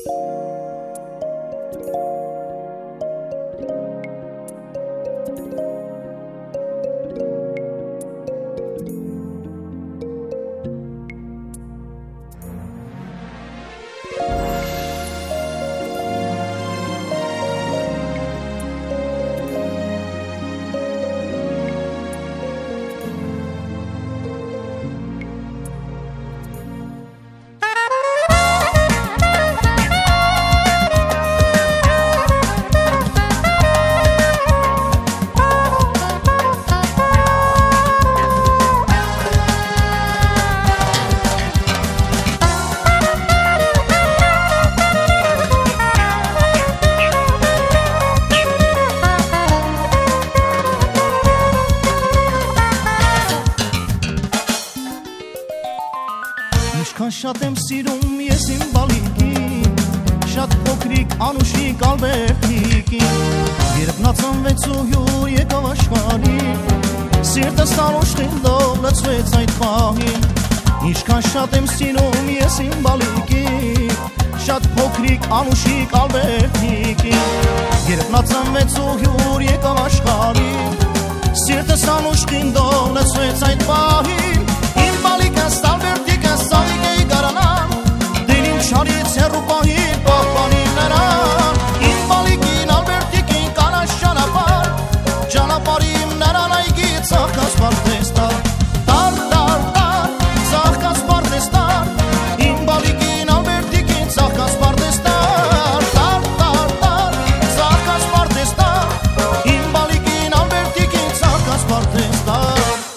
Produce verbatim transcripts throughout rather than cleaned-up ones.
Ինչքան շատ եմ սիրում ես իմ բալիկին, շատ փոքրիկ անուշիկ Ալբերտիկին, երբ նա ծնվեց ու հյուր եկավ աշխարհին, սիրտս անուշքինդով լցվեց այդ պահին։ Ինչքան շատ եմ սիրում ես իմ բալիկին, շատ փոքրիկ անուշիկ Ալբերտիկին, երբ նա ծնվեց ու հյուր եկավ աշխարհին, սիրտս անուշքինդով լցվեց այդ պահին։ Իմ բալիկս Ալբերտիկս Սավիկեի գարանան, դեն իմ շարից հեռու պահին պահպանին նրան։ Իմ բալիկին Ալբերտիկին կանաչ ճանապարհ, ճանապարհի իմ նրան այգի ծաղկած պարտեստար, տար տար տար ծաղկած պարտեստար։ Իմ բալիկին Ալբերտիկին ծաղկած պարտեստար, տար տար տար ծաղկած պարտեստար։ Իմ բալիկին Ալբերտիկին ծաղկած պարտեստար։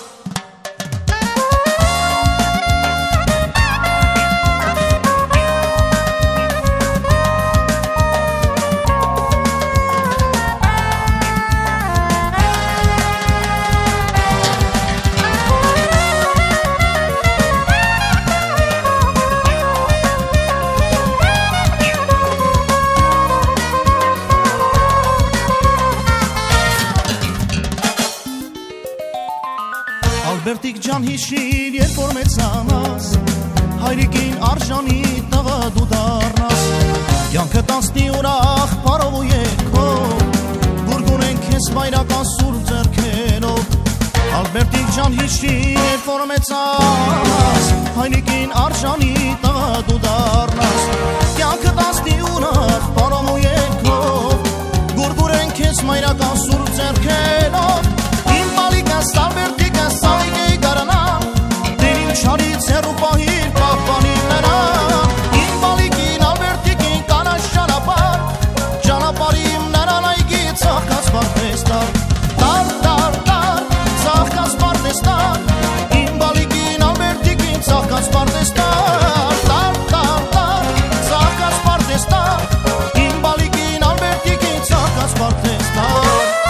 Ալբերտիկ ջան հիշիր, երբ որ մեծանաս, հայրիկին արժանի տղա դու դառնաս, կյանքդ անցնի ուրախ պարով ու երգով, գուրգունեն քեզ վայրական սուրբ ձեռքերով։ Ալբերտիկ ջան հիշիր, երբ որ մեծանաս, հայրիկին արժանի տղա դու դառնաս, կյանքդ անցնի ուրախ պարով ու երգով, գուրգունեն քեզ վայրական սուրբ ձեռքերով։ Իմ բալիկս Ալբերտիկս Սավիկեի գարանան, դեն իմ շարից հեռու պահին պահպանին նրան։ Իմ բալիկին Ալբերտիկին կանաչ ճանապարհ, ճանապարհի իմ նրան այգի ծաղկած պարտեստար, տար տար տար ծաղկած պարտեստար։ Իմ բալիկին Ալբերտիկին ծաղկած պարտեստար, տար տար տար ծաղկած պարտեստար։ Իմ բալիկին Ալբերտիկին ծաղկած պարտեստար։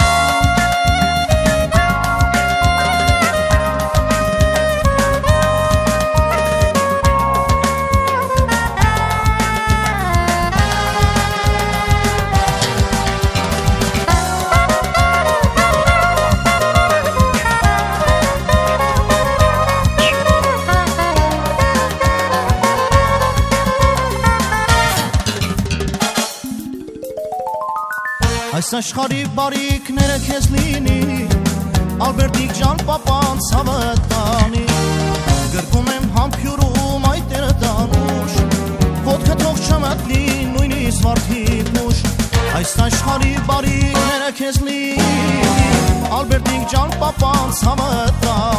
Այս աշխարհի բարիքները քեզ լինի, Ալբերտիկ ջան պապան ցավդ տանի, գրկում եմ համբյուրում այդ տերը տանուշ, ոտքը թող չմտնի նույնիսկ վարդի փուշ։ Այս աշխարհի բարիքները քեզ լինի, Ալբերտիկ ջան պապան ցավդ տանի,